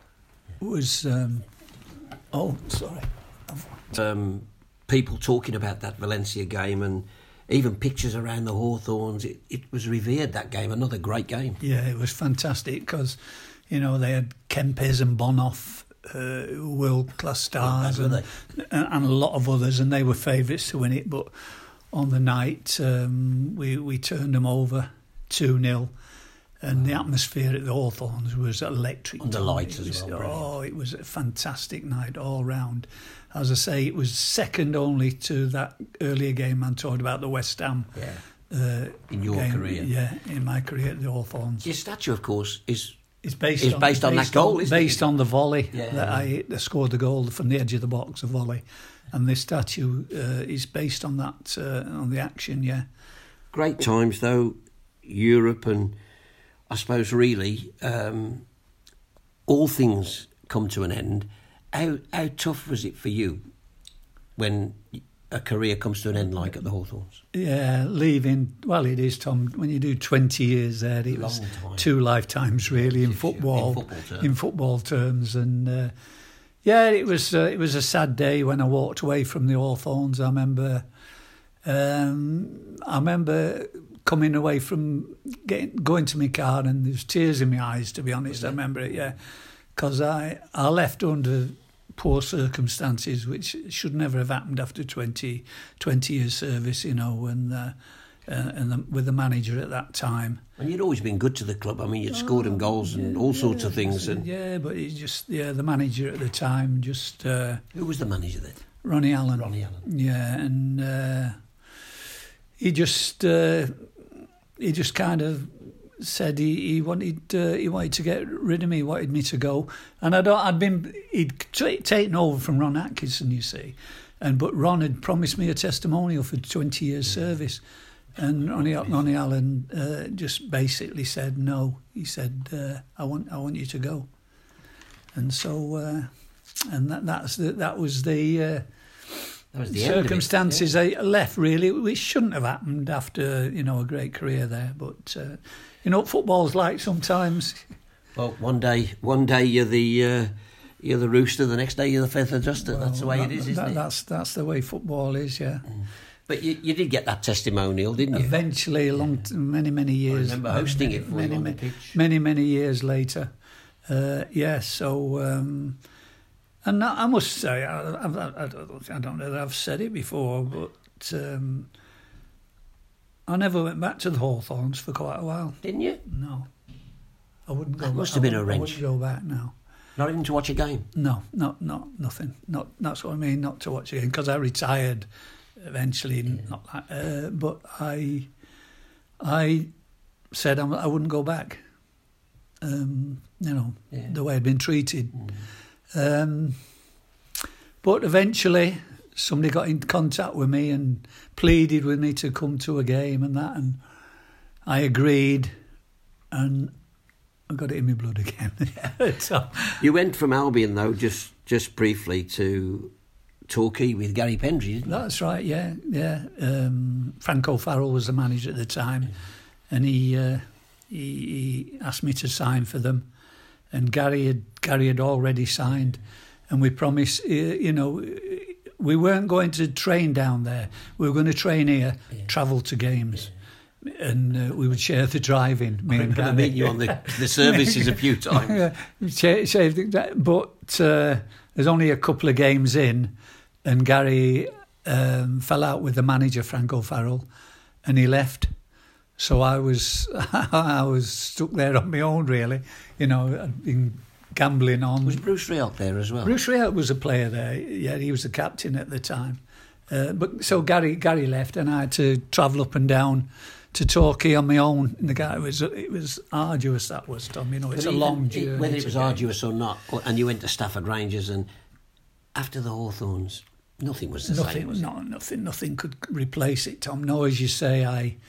A: People talking about that Valencia game and even pictures around the Hawthorns. It was revered, that game. Another great game.
B: Yeah, it was fantastic because, they had Kempes and Bonoff, world-class stars, and a lot of others, and they were favourites to win it. But on the night, we turned them over 2-0. And the atmosphere at the Hawthorns was electric.
A: Under lights as well.
B: It was a fantastic night all round. As I say, it was second only to that earlier game I talked about, the West Ham.
A: Yeah. In your career.
B: Yeah, in my career at the Hawthorns.
A: Your statue, of course, is based on that goal, isn't it?
B: Based on the volley that I scored the goal from the edge of the box, a volley. And the statue is based on that, on the action, yeah.
A: Great times, though, Europe, and I suppose really all things come to an end. How tough was it for you when a career comes to an end like at the Hawthorns?
B: Yeah, leaving, well, it is, Tom. When you do 20 years there, it was 2 lifetimes really in football terms. And it was a sad day when I walked away from the Hawthorns. I remember coming away from going to my car, and there's tears in my eyes, to be honest. I remember it, yeah, because I left under poor circumstances, which should never have happened after 20 years service, and with the manager at that time.
A: And you'd always been good to the club. I mean, you'd scored him goals and all sorts of things.
B: But it's just, the manager at the time just...
A: Who was the manager then?
B: Ronnie Allen. Yeah, and he just kind of said he wanted to get rid of me. He wanted me to go, and he'd taken over from Ron Atkinson, you see, but Ron had promised me a testimonial for 20 years service, and Ronnie Allen just basically said no. He said I want you to go, and so that was the circumstances I left, really, which shouldn't have happened after, a great career there. But, football's like sometimes.
A: Well, one day you're the rooster, the next day you're the feather duster. That's the way it is, isn't it?
B: That's the way football is, yeah.
A: But you did get that testimonial, didn't you?
B: Eventually, many years.
A: I remember hosting it for you on the pitch.
B: Many years later. And I must say, I don't know that I've said it before, but I never went back to the Hawthorns for quite a while.
A: Didn't you?
B: No. I wouldn't go
A: back. That must have been a wrench.
B: I wouldn't go back now.
A: Not even to watch a game?
B: No, nothing. That's what I mean, not to watch a game, because I retired eventually. Yeah. But I said I wouldn't go back, the way I'd been treated. But eventually somebody got in contact with me and pleaded with me to come to a game and that, I agreed, and I got it in my blood again. So,
A: You went from Albion, though, just briefly, to Torquay with Gary Pendry, didn't you?
B: that's right, yeah. Franco Farrell was the manager at the time, and he asked me to sign for them, and Gary had already signed, and we promised, we weren't going to train down there. We were going to train here, travel to games. And we would share the driving.
A: I remember meeting you on the services a few times.
B: But there's only a couple of games in, and Gary fell out with the manager, Franco Farrell, and he left. So I was stuck there on my own, really. I'd been gambling on.
A: Was Bruce Rioch there as well?
B: Bruce Rioch was a player there. Yeah, he was the captain at the time. But so Gary left, and I had to travel up and down to Torquay on my own. And it was arduous. That was, Tom. It's a long journey.
A: Whether it was arduous or not, and you went to Stafford Rangers, and after the Hawthorns, nothing was the same. Was
B: nothing could replace it, Tom. No, as you say,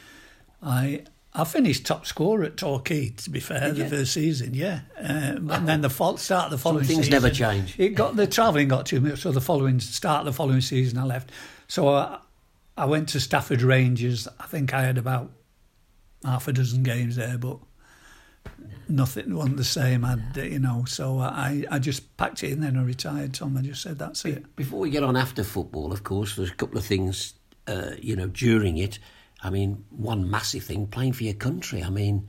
B: I finished top scorer at Torquay, to be fair, the first season, yeah. But then the start of the following season...
A: Things never change.
B: The travelling got too much, so the following season I left. So I went to Stafford Rangers. I think I had about half a dozen games there, but nothing wasn't the same. So I just packed it in, then I retired, Tom. I just said, that's it.
A: Before we get on after football, of course, there's a couple of things, during it. I mean, one massive thing, playing for your country. I mean,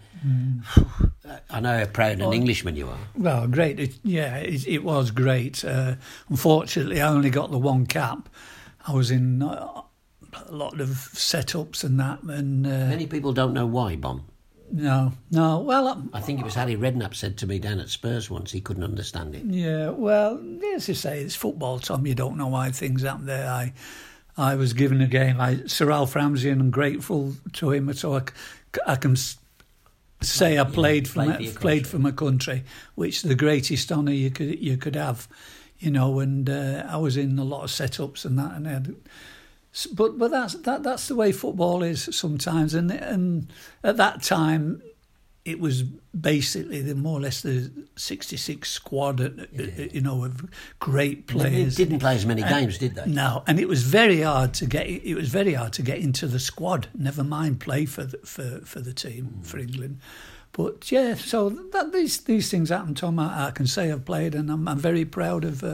A: I know how proud an Englishman you are.
B: Well, great. It was great. Unfortunately, I only got the one cap. I was in a lot of setups and that. And
A: many people don't know why, Bom.
B: No. Well,
A: I think it was Harry Redknapp said to me down at Spurs once he couldn't understand it.
B: Yeah, well, as you say, it's football, Tom. You don't know why things happen there. I was given a game. Sir Alf Ramsey, and I'm grateful to him. So I can say I played for my country, which is the greatest honour you could have, And I was in a lot of setups and that, but that's the way football is sometimes. And at that time, it was basically more or less the 66 squad, of great players.
A: They didn't play as many games, did they?
B: No, and it was very hard to get. It was very hard to get into the squad. Never mind play for the team for England. But yeah, so these things happen, Tom. I can say I've played, and I'm very proud of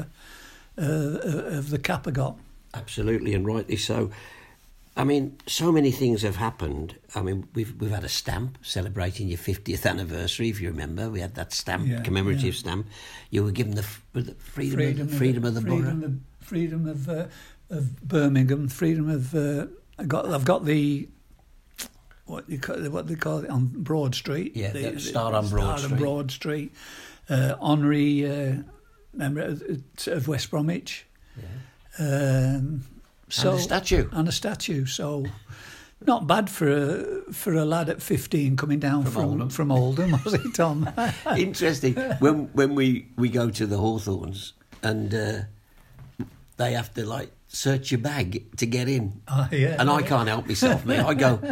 B: the cap I got.
A: Absolutely, and rightly so. I mean, so many things have happened. I mean, we've had a stamp celebrating your 50th anniversary, if you remember. We had that stamp, commemorative stamp. You were given the freedom of the borough.
B: Freedom of Birmingham, freedom of... I've got the... What they call it on Broad Street.
A: Yeah, the Star on Broad Street.
B: Honorary member of West Bromwich.
A: Yeah.
B: So,
A: and
B: a statue. So, not bad for a lad at 15 coming down from Oldham, was it, Tom?
A: Interesting. When we go to the Hawthorns and they have to search your bag to get in, I can't help myself, mate. I go.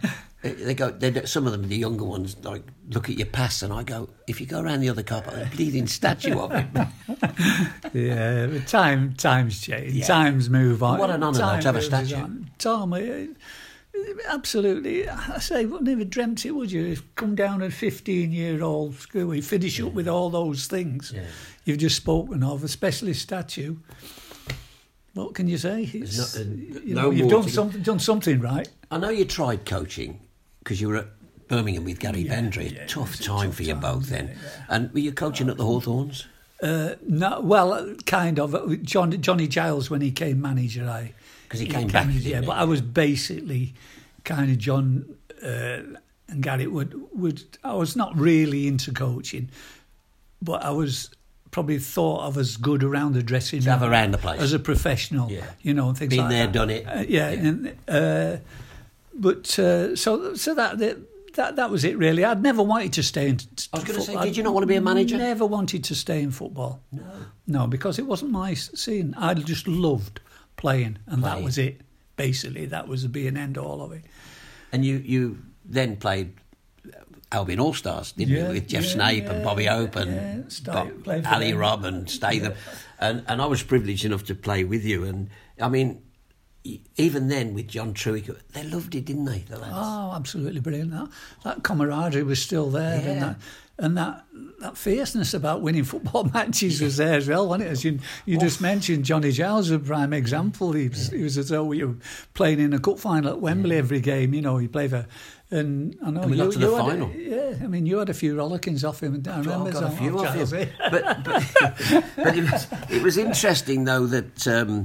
A: Some of them, the younger ones, look at your pass, and I go, if you go around the other car park, a bleeding statue of him.
B: Yeah, but times change, times move on.
A: What an honour, though, to have a statue.
B: Tom, absolutely. I say, you never dreamt it, would you? If come down at 15-year-old school, you finish up with all those things you've just spoken of, especially statue. What can you say? You've done something right.
A: I know you tried coaching because you were at Birmingham with Gary Pendry. Tough time for you both then. And were you coaching at the Hawthorns?
B: No, well, kind of. Johnny Giles, when he came manager,
A: because he came back.
B: But I was basically kind of John and Gary would. I was not really into coaching, but I was probably thought of as good around the dressing room,
A: have around the place
B: as a professional, and things
A: been
B: like
A: there,
B: that.
A: done it.
B: So that was it really. I'd never wanted to stay in.
A: I was going to say, did you not want to be a manager?
B: Never wanted to stay in football. No, because it wasn't my scene. I just loved playing, and that was it. Basically, that was the be and end all of it.
A: And you then played Albion All-Stars, didn't you? With Jeff Snape and Bobby Hope and Ali Robb and Statham. And I was privileged enough to play with you. And, I mean, even then with John Truick, they loved it, didn't they, the lads?
B: Oh, absolutely brilliant. That camaraderie was still there. And that fierceness about winning football matches was there as well, wasn't it? As you just mentioned, Johnny Giles was a prime example. He was as though you were playing in a cup final at Wembley every game. You know, he played for... And I know
A: we got to the final.
B: I mean, you had a few rollickings off him. I remember
A: got a few off him. But it was interesting, though, that...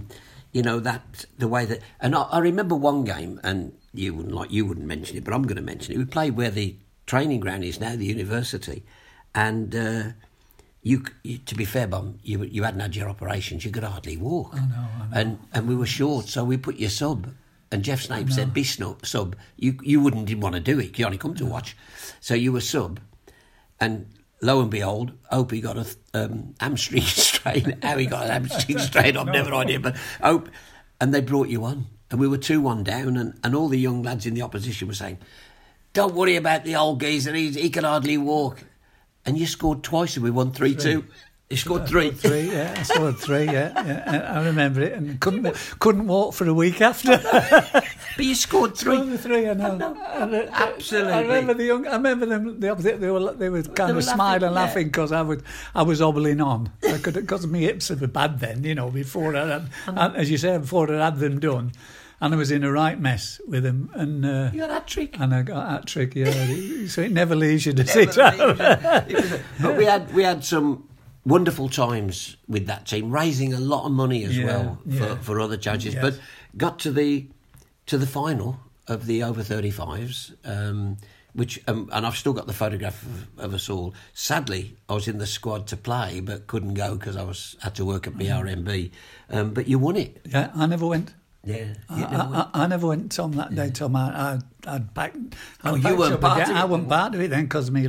A: that the way that, and I remember one game, and you wouldn't mention it, but I'm going to mention it. We played where the training ground is now, the university, and you to be fair, Bob, you hadn't had your operations, you could hardly walk.
B: I know.
A: And we were short, so we put you sub, and Jeff Snape said, "Be sub." You didn't want to do it. You only come to watch, so you were sub, and. Lo and behold, Opie got a hamstring strain. How he got an hamstring strain, I've never idea. But and they brought you on, and we were 2-1 down, and all the young lads in the opposition were saying, "Don't worry about the old geezer; he can hardly walk." And you scored twice, and we won 3-2. You scored 3.
B: I scored 3. Yeah. I remember it, and couldn't walk for a week after.
A: But you scored 3.
B: Scored 3, I know.
A: Absolutely.
B: I remember them. The opposite. They were kind of smiling, laughing because I was hobbling on. Because my hips were bad then, before as you say, before I had them done. And I was in a right mess with them. And
A: you got that trick.
B: And I got that trick, yeah. So it never leaves you to sit down.
A: But we had some wonderful times with that team, raising a lot of money as well for other charities. Yes. But got to the final of the over 35s, which and I've still got the photograph of us all. Sadly, I was in the squad to play, but couldn't go because I had to work at BRMB. But you won it.
B: Yeah, I never went.
A: Yeah,
B: I never went, Tom, that day, Tom. I'd backed.
A: You weren't part of it?
B: I wasn't part of it then because me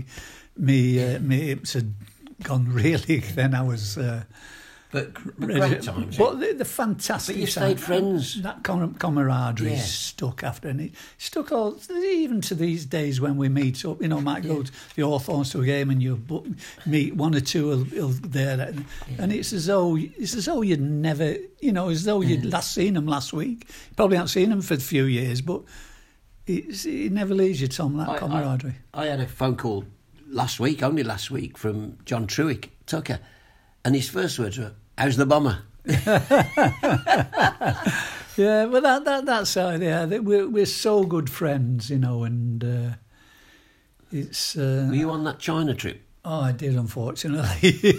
B: hips had gone really. Then I was.
A: But great times.
B: But the fantastic.
A: But you stayed friends.
B: That camaraderie stuck after, and it stuck all even to these days when we meet up. Might go to the Hawthorns to a game, and you meet one or two there, and it's as though you'd never, as though you'd last seen them last week. You probably haven't seen them for a few years, but it never leaves you, Tom. That camaraderie.
A: I had a phone call only last week, from John Truick, Tucker. And his first words were, "How's the bomber?"
B: Yeah, well, that's we're so good friends, and it's.
A: Were you on that China trip?
B: Oh, I did, unfortunately.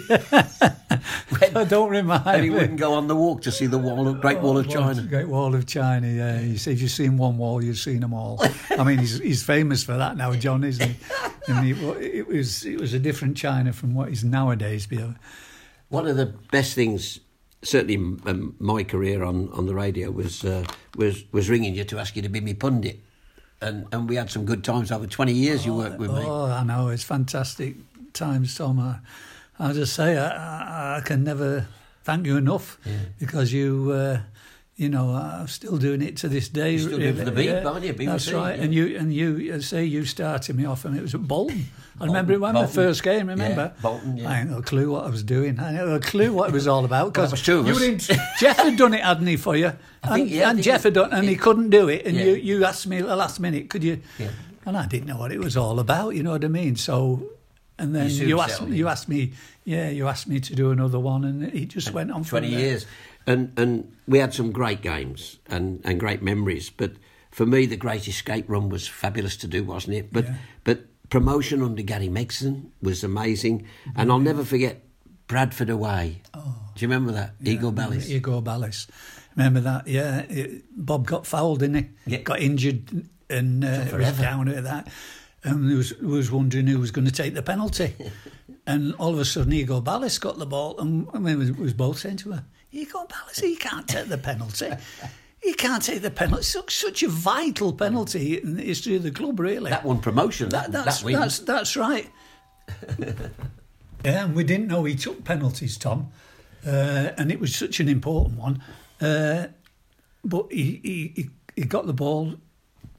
B: I don't remind me.
A: And he wouldn't go on the walk to see the Great Wall of China.
B: Great Wall of China, yeah. He said, if you've seen one wall, you've seen them all. I mean, he's famous for that now, John, isn't he? And it was a different China from what is nowadays.
A: One of the best things, certainly in my career on the radio, was ringing you to ask you to be me pundit. And we had some good times over 20 years you worked with me.
B: Oh, I know, it's fantastic times, Tom. I just say I can never thank you enough because you... I'm still doing it to this day.
A: You're still doing it for the Beat, aren't you?
B: That's right. Yeah. And you say you started me off, and it was at Bolton. I remember it when my first game. Remember?
A: Yeah, Bolton. Yeah.
B: I ain't got a clue what I was doing. I ain't got a clue what it was all about because
A: well,
B: Jeff had done it, hadn't he, for you? And Jeff had done, and he couldn't do it. And you asked me at the last minute, could you? Yeah. And I didn't know what it was all about. You know what I mean? So. And then you asked me to do another one, and it just went on for
A: 20 years. And we had some great games and great memories. But for me, the Great Escape run was fabulous to do, wasn't it? But promotion under Gary Megson was amazing. And I'll never forget Bradford away. Oh. Do you remember that? Yeah, Eagle Ballis.
B: Eagle Ballis. Remember that? Yeah. Bob got fouled, didn't he? Yeah. Got injured and was down at that. And was wondering who was going to take the penalty. And all of a sudden, Eagle Ballis got the ball. And we was both saying to her, Eagle Ballis, he can't take the penalty. He can't take the penalty. It's such a vital penalty in the history of the club, really.
A: That won promotion.
B: That's right. Yeah, and we didn't know he took penalties, Tom. And it was such an important one. But he got the ball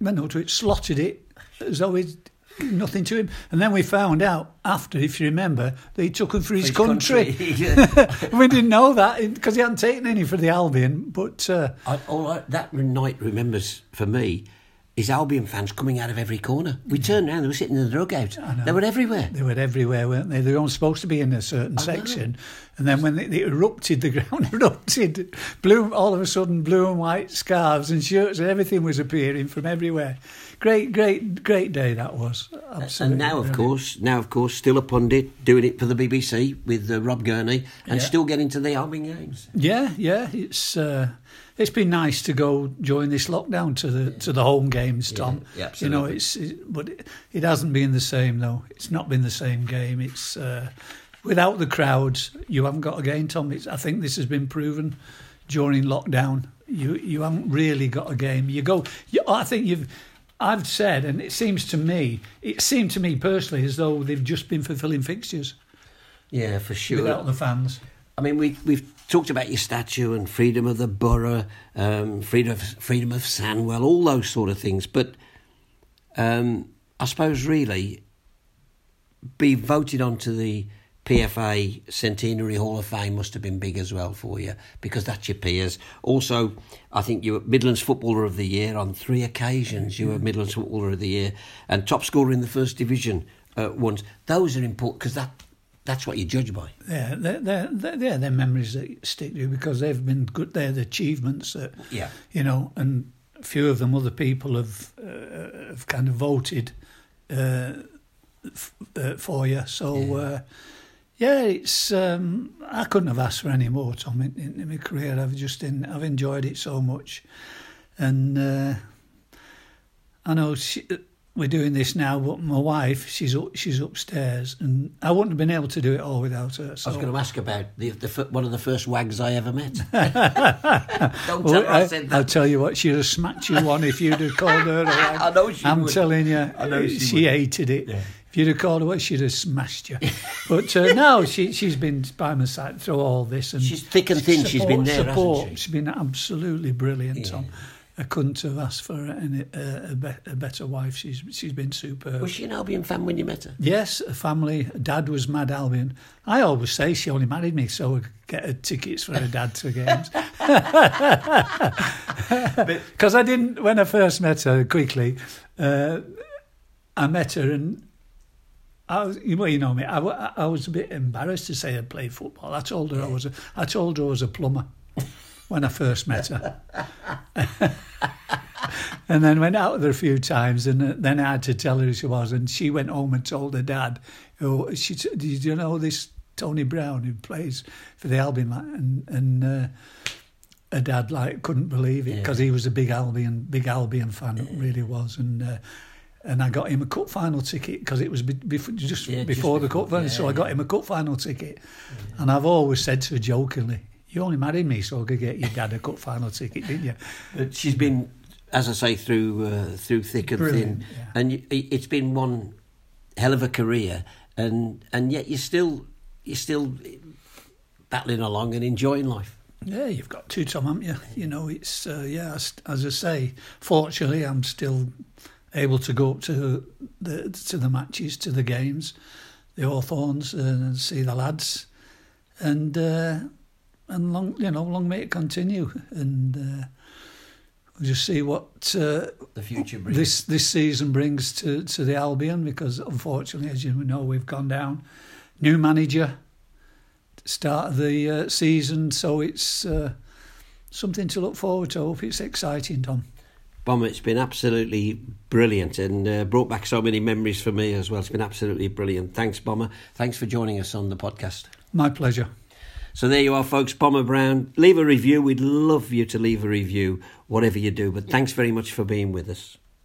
B: went up to it, slotted it as though it's nothing to him. And then we found out after, if you remember, that he took them for his country. We didn't know that because he hadn't taken any for the Albion. But
A: all that night remembers for me is Albion fans coming out of every corner. We turned around, they were sitting in the dugout. They were everywhere.
B: They were everywhere, weren't they? They were only supposed to be in a certain section. And then when they erupted, the ground erupted, all of a sudden blue and white scarves and shirts and everything was appearing from everywhere. Great day that was. Absolutely.
A: And now, of course, still a pundit, doing it for the BBC with Rob Gurney and still getting to the Albion games.
B: Yeah. It's been nice to go during this lockdown to the home games, Tom.
A: Yeah, absolutely.
B: But it hasn't been the same though. It's not been the same game. It's without the crowds, you haven't got a game, Tom. I think this has been proven during lockdown. You haven't really got a game. I've said, and it seemed to me personally as though they've just been fulfilling fixtures.
A: Yeah, for sure.
B: Without the fans.
A: I mean, we've talked about your statue and freedom of the borough, freedom of Sandwell, all those sort of things. But I suppose really be voted onto the PFA Centenary Hall of Fame must have been big as well for you because that's your peers. Also, I think you were Midlands Footballer of the Year on 3 occasions. You were Midlands Footballer of the Year and top scorer in the First Division once. Those are important because that's what you judge by.
B: Yeah, they're memories that stick to you because they've been good. They're the achievements that, and a few of them other people have kind of voted for you. So, it's I couldn't have asked for any more, Tom, in my career. I've enjoyed it so much. And I know we're doing this now, but my wife, she's upstairs, and I wouldn't have been able to do it all without her. So.
A: I was going to ask about one of the first wags I ever met. Don't tell her I said that.
B: I'll tell you what, she'd have smacked you one if you'd have called her a wag.
A: I know she would.
B: I'm telling you,
A: I know
B: she hated it. Yeah. If you'd have called her what, she'd have smashed you. But no, she's been by my side through all this. And
A: she's thick and thin, she's been there, hasn't she?
B: She's been absolutely brilliant, Tom. I couldn't have asked for a better wife. She's been superb.
A: Was she an Albion fan when you met her?
B: Yes, a family. Dad was mad Albion. I always say she only married me so I could get her tickets for her dad to games. Because I didn't, when I first met her, quickly, I met her and I was, you know me, I was a bit embarrassed to say I played football. I told her I was a plumber when I first met her. And then went out with her a few times, and then I had to tell her who she was, and she went home and told her dad, did you know this Tony Brown who plays for the Albion? And her dad couldn't believe it because he was a big Albion fan, really was, and I got him a cup final ticket because it was before the cup final, so I got him a cup final ticket, and I've always said to her jokingly, you only married me so I could get your dad a cup final ticket, didn't you?
A: But she's been, as I say, through thick and thin, and it's been one hell of a career, and yet you're still battling along and enjoying life.
B: Yeah, you've got to, Tom, haven't you? You know, it's as I say, fortunately, I'm still able to go up to the matches, to the games, the Hawthorns, and see the lads, and long may it continue, and we'll just see what
A: the future brings.
B: This season brings to the Albion, because unfortunately, as you know, we've gone down. New manager, start of the season, so it's something to look forward to. I hope it's exciting, Tom.
A: Bomber, it's been absolutely brilliant and brought back so many memories for me as well. It's been absolutely brilliant. Thanks, Bomber. Thanks for joining us on the podcast.
B: My pleasure.
A: So there you are, folks. Bomber Brown. Leave a review. We'd love you to leave a review, whatever you do. But thanks very much for being with us.